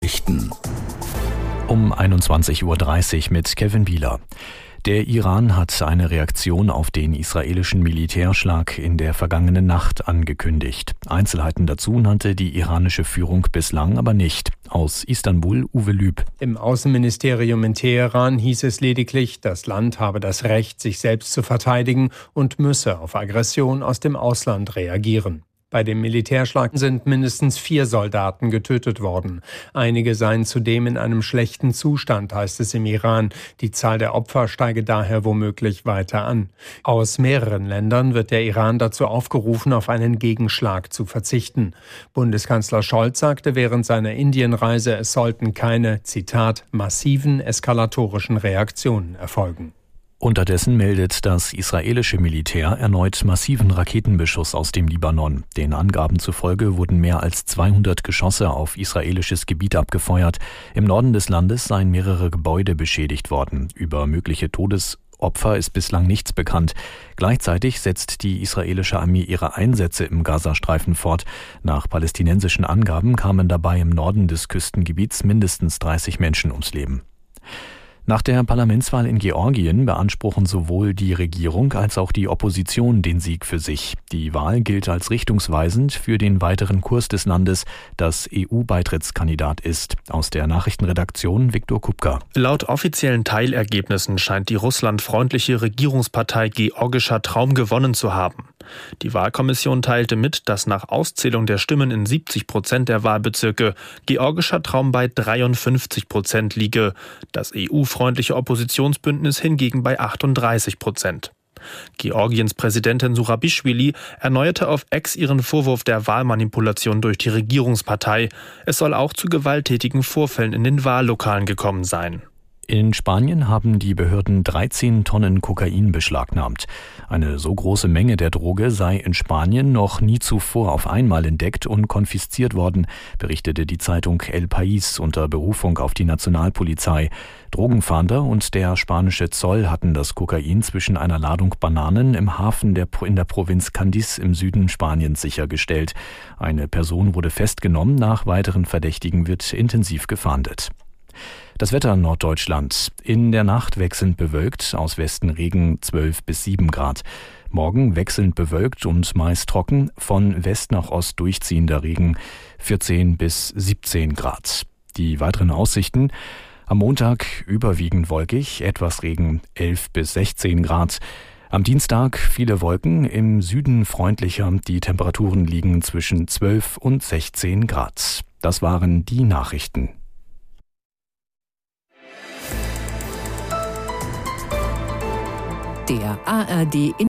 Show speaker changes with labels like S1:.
S1: Um 21:30 Uhr mit Kevin Bieler. Der Iran hat eine Reaktion auf den israelischen Militärschlag in der vergangenen Nacht angekündigt. Einzelheiten dazu nannte die iranische Führung bislang aber nicht. Aus Istanbul Uwe Lüb.
S2: Im Außenministerium in Teheran hieß es lediglich, das Land habe das Recht, sich selbst zu verteidigen und müsse auf Aggression aus dem Ausland reagieren. Bei dem Militärschlag sind mindestens 4 Soldaten getötet worden. Einige seien zudem in einem schlechten Zustand, heißt es im Iran. Die Zahl der Opfer steige daher womöglich weiter an. Aus mehreren Ländern wird der Iran dazu aufgerufen, auf einen Gegenschlag zu verzichten. Bundeskanzler Scholz sagte während seiner Indienreise, es sollten keine, Zitat, massiven eskalatorischen Reaktionen erfolgen.
S1: Unterdessen meldet das israelische Militär erneut massiven Raketenbeschuss aus dem Libanon. Den Angaben zufolge wurden mehr als 200 Geschosse auf israelisches Gebiet abgefeuert. Im Norden des Landes seien mehrere Gebäude beschädigt worden. Über mögliche Todesopfer ist bislang nichts bekannt. Gleichzeitig setzt die israelische Armee ihre Einsätze im Gazastreifen fort. Nach palästinensischen Angaben kamen dabei im Norden des Küstengebiets mindestens 30 Menschen ums Leben. Nach der Parlamentswahl in Georgien beanspruchen sowohl die Regierung als auch die Opposition den Sieg für sich. Die Wahl gilt als richtungsweisend für den weiteren Kurs des Landes, das EU-Beitrittskandidat ist. Aus der Nachrichtenredaktion Viktor Kupka.
S3: Laut offiziellen Teilergebnissen scheint die russlandfreundliche Regierungspartei Georgischer Traum gewonnen zu haben. Die Wahlkommission teilte mit, dass nach Auszählung der Stimmen in 70% der Wahlbezirke Georgischer Traum bei 53% liege. Das EU-freundliche Oppositionsbündnis hingegen bei 38%. Georgiens Präsidentin Surabischwili erneuerte auf X ihren Vorwurf der Wahlmanipulation durch die Regierungspartei. Es soll auch zu gewalttätigen Vorfällen in den Wahllokalen gekommen sein.
S1: In Spanien haben die Behörden 13 Tonnen Kokain beschlagnahmt. Eine so große Menge der Droge sei in Spanien noch nie zuvor auf einmal entdeckt und konfisziert worden, berichtete die Zeitung El País unter Berufung auf die Nationalpolizei. Drogenfahnder und der spanische Zoll hatten das Kokain zwischen einer Ladung Bananen im Hafen in der Provinz Cádiz im Süden Spaniens sichergestellt. Eine Person wurde festgenommen, nach weiteren Verdächtigen wird intensiv gefahndet. Das Wetter in Norddeutschland. In der Nacht wechselnd bewölkt, aus Westen Regen 12 bis 7 Grad. Morgen wechselnd bewölkt und meist trocken, von West nach Ost durchziehender Regen 14 bis 17 Grad. Die weiteren Aussichten: am Montag überwiegend wolkig, etwas Regen 11 bis 16 Grad. Am Dienstag viele Wolken, im Süden freundlicher, die Temperaturen liegen zwischen 12 und 16 Grad. Das waren die Nachrichten.
S4: Der ARD